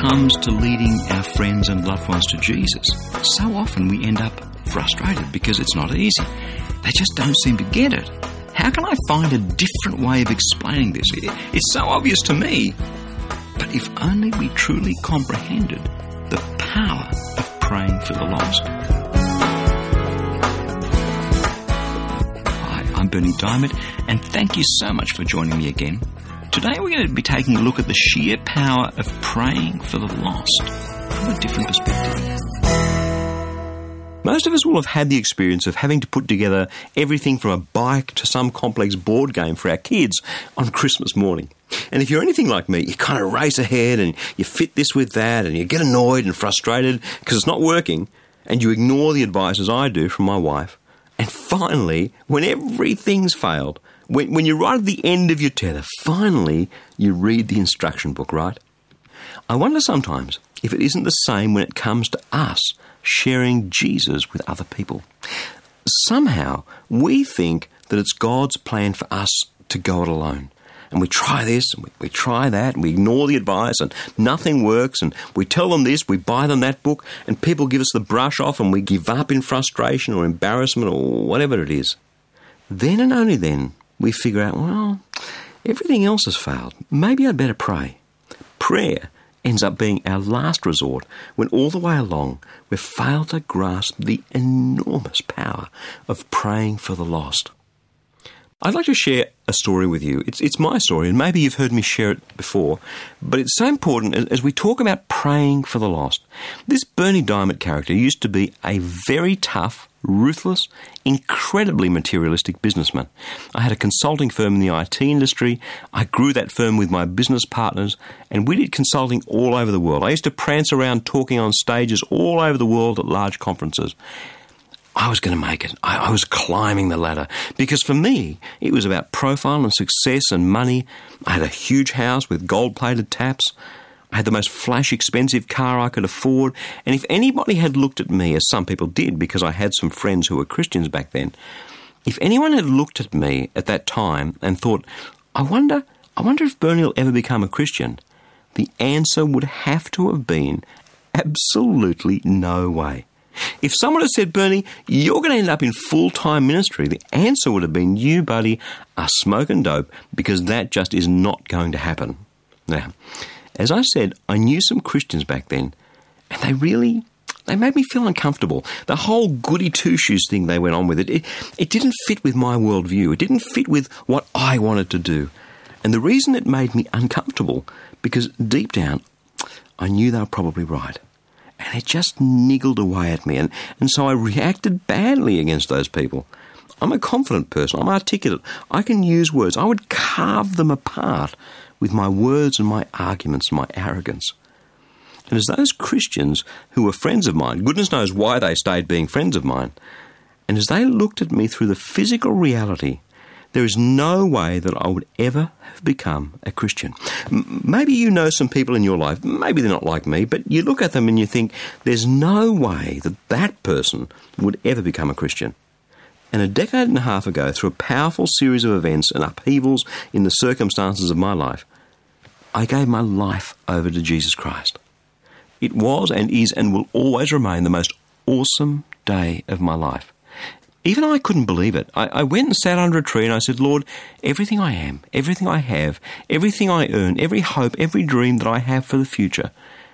comes to leading our friends and loved ones to Jesus, so often we end up frustrated because it's not easy. They just don't seem to get it. How can I find a different way of explaining this? It's so obvious to me. But if only we truly comprehended the power of praying for the lost. Hi, I'm Berni Dymet, and thank you so much for joining me again. Today we're going to be taking a look at the sheer power of praying for the lost from a different perspective. Most of us will have had the experience of having to put together everything from a bike to some complex board game for our kids on Christmas morning. And if you're anything like me, you kind of race ahead and you fit this with that and you get annoyed and frustrated because it's not working and you ignore the advice, as I do, from my wife. And finally, when everything's failed, when you're right at the end of your tether, finally you read the instruction book, right? I wonder sometimes if it isn't the same when it comes to us sharing Jesus with other people. Somehow we think that it's God's plan for us to go it alone. And we try this and we try that and we ignore the advice and nothing works and we tell them this, we buy them that book and people give us the brush off and we give up in frustration or embarrassment or whatever it is. Then and only then we figure out, well, everything else has failed. Maybe I'd better pray. Prayer ends up being our last resort when all the way along we've failed to grasp the enormous power of praying for the lost. I'd like to share a story with you. It's my story, and maybe you've heard me share it before, but it's so important as we talk about praying for the lost. This Berni Dymet character used to be a very tough, ruthless, incredibly materialistic businessman. I had a consulting firm in the IT industry. I grew that firm with my business partners, and we did consulting all over the world. I used to prance around talking on stages all over the world at large conferences. I was going to make it. I was climbing the ladder because for me, it was about profile and success and money. I had a huge house with gold-plated taps. I had the most flash expensive car I could afford. And if anybody had looked at me, as some people did because I had some friends who were Christians back then, if anyone had looked at me at that time and thought, I wonder if Berni will ever become a Christian, the answer would have to have been absolutely no way. If someone had said, Berni, you're going to end up in full-time ministry, the answer would have been, you, buddy, are smoking dope because that just is not going to happen. Now, as I said, I knew some Christians back then, and they made me feel uncomfortable. The whole goody two-shoes thing they went on with it didn't fit with my worldview. It didn't fit with what I wanted to do. And the reason it made me uncomfortable, because deep down, I knew they were probably right. And it just niggled away at me. And so I reacted badly against those people. I'm a confident person. I'm articulate. I can use words. I would carve them apart with my words and my arguments and my arrogance. And as those Christians who were friends of mine, goodness knows why they stayed being friends of mine, and as they looked at me through the physical reality, there is no way that I would ever have become a Christian. Maybe you know some people in your life, maybe they're not like me, but you look at them and you think, there's no way that that person would ever become a Christian. And a decade and a half ago, through a powerful series of events and upheavals in the circumstances of my life, I gave my life over to Jesus Christ. It was and is and will always remain the most awesome day of my life. Even I couldn't believe it. I went and sat under a tree and I said, Lord, everything I am, everything I have, everything I earn, every hope, every dream that I have for the future,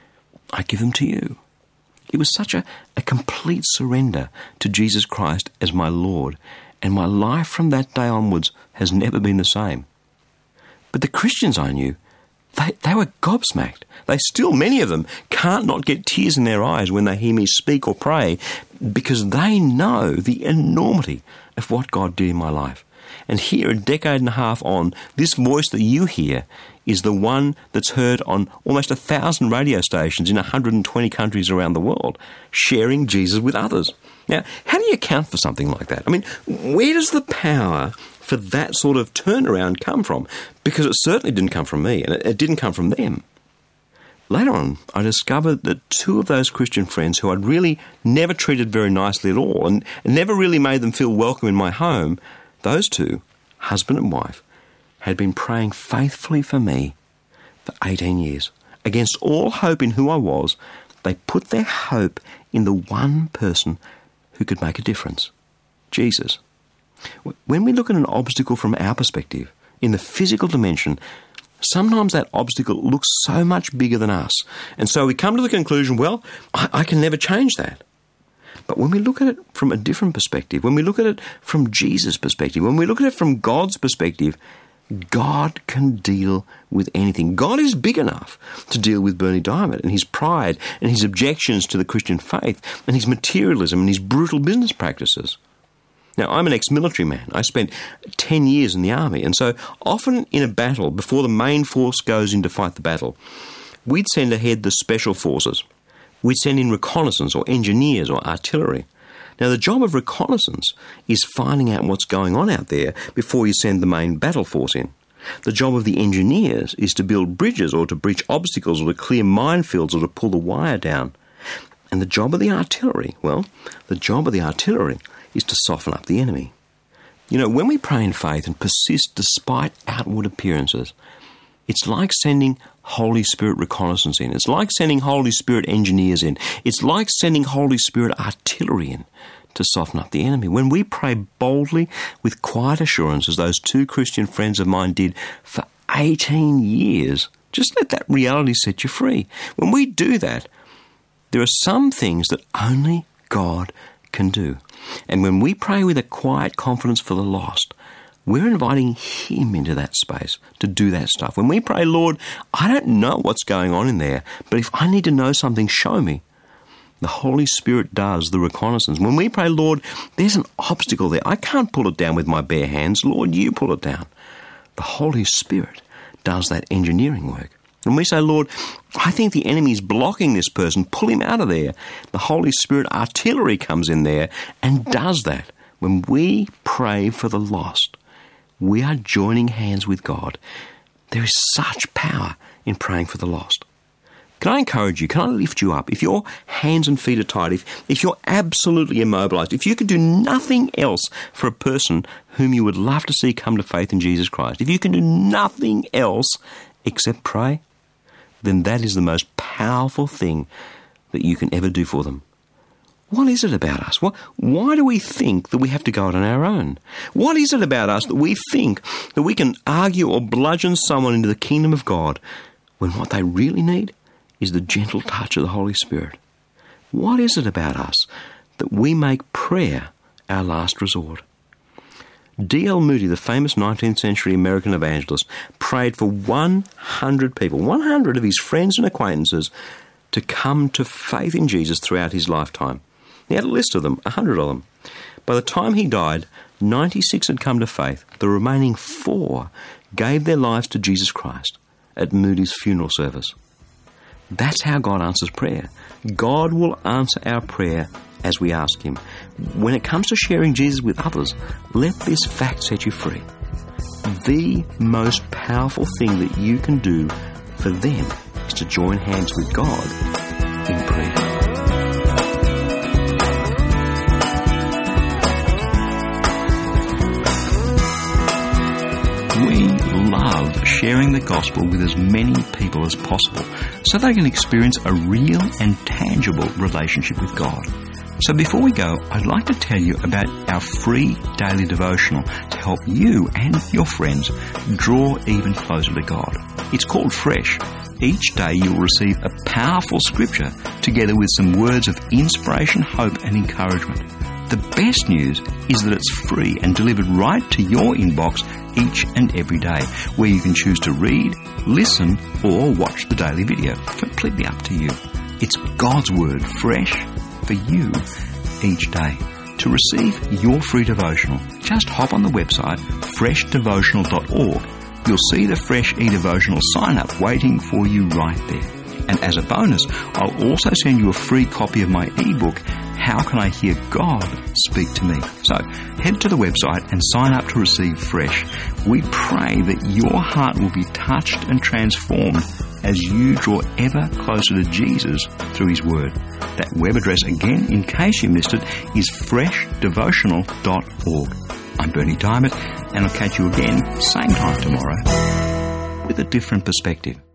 I give them to you. It was such a complete surrender to Jesus Christ as my Lord, and my life from that day onwards has never been the same. But the Christians I knew, they were gobsmacked. They still, many of them, can't not get tears in their eyes when they hear me speak or pray because they know the enormity of what God did in my life. And here, a decade and a half on, this voice that you hear is the one that's heard on almost 1,000 radio stations in 120 countries around the world, sharing Jesus with others. Now, how do you account for something like that? I mean, where does the power for that sort of turnaround come from? Because it certainly didn't come from me, and it didn't come from them. Later on, I discovered that two of those Christian friends who I'd really never treated very nicely at all and never really made them feel welcome in my home, those two, husband and wife, had been praying faithfully for me for 18 years. against all hope in who I was, they put their hope in the one person who could make a difference, Jesus. When we look at an obstacle from our perspective, in the physical dimension, sometimes that obstacle looks so much bigger than us. And so we come to the conclusion, well, I can never change that. But when we look at it from a different perspective, when we look at it from Jesus' perspective, when we look at it from God's perspective, God can deal with anything. God is big enough to deal with Bernie Diamond and his pride and his objections to the Christian faith and his materialism and his brutal business practices. Now, I'm an ex-military man. I spent 10 years in the army, and so often in a battle, before the main force goes in to fight the battle, we'd send ahead the special forces. We'd send in reconnaissance or engineers or artillery. Now, the job of reconnaissance is finding out what's going on out there before you send the main battle force in. The job of the engineers is to build bridges or to breach obstacles or to clear minefields or to pull the wire down. And the job of the artillery, well, the job of the artillery is to soften up the enemy. You know, when we pray in faith and persist despite outward appearances, it's like sending Holy Spirit reconnaissance in. It's like sending Holy Spirit engineers in. It's like sending Holy Spirit artillery in to soften up the enemy. When we pray boldly with quiet assurance, as those two Christian friends of mine did for 18 years, just let that reality set you free. When we do that, there are some things that only God can do. And when we pray with a quiet confidence for the lost, we're inviting Him into that space to do that stuff. When we pray, Lord, I don't know what's going on in there, but if I need to know something, show me. The Holy Spirit does the reconnaissance. When we pray, Lord, there's an obstacle there. I can't pull it down with my bare hands. Lord, you pull it down. The Holy Spirit does that engineering work. When we say, Lord, I think the enemy's blocking this person, pull him out of there. The Holy Spirit artillery comes in there and does that. When we pray for the lost, we are joining hands with God. There is such power in praying for the lost. Can I encourage you? Can I lift you up? If your hands and feet are tied, if you're absolutely immobilized, if you could do nothing else for a person whom you would love to see come to faith in Jesus Christ, if you can do nothing else except pray, then that is the most powerful thing that you can ever do for them. What is it about us? Why do we think that we have to go it on our own? What is it about us that we think that we can argue or bludgeon someone into the kingdom of God when what they really need is the gentle touch of the Holy Spirit? What is it about us that we make prayer our last resort? D.L. Moody, the famous 19th century American evangelist, prayed for 100 people, 100 of his friends and acquaintances, to come to faith in Jesus throughout his lifetime. He had a list of them, 100 of them. By the time he died, 96 had come to faith. The remaining 4 gave their lives to Jesus Christ at Moody's funeral service. That's how God answers prayer. God will answer our prayer as we ask Him. When it comes to sharing Jesus with others, let this fact set you free. The most powerful thing that you can do for them is to join hands with God in prayer. We love sharing the gospel with as many people as possible so they can experience a real and tangible relationship with God. So before we go, I'd like to tell you about our free daily devotional to help you and your friends draw even closer to God. It's called Fresh. Each day you'll receive a powerful scripture together with some words of inspiration, hope and encouragement. The best news is that it's free and delivered right to your inbox each and every day, where you can choose to read, listen or watch the daily video. Completely up to you. It's God's Word, fresh for you each day. To receive your free devotional, just hop on the website freshdevotional.org. You'll see the Fresh eDevotional sign up waiting for you right there. And as a bonus, I'll also send you a free copy of my ebook, How Can I Hear God Speak to Me? So head to the website and sign up to receive Fresh. We pray that your heart will be touched and transformed as you draw ever closer to Jesus through His Word. That web address again, in case you missed it, is freshdevotional.org. I'm Bernie Diamond, and I'll catch you again same time tomorrow with a different perspective.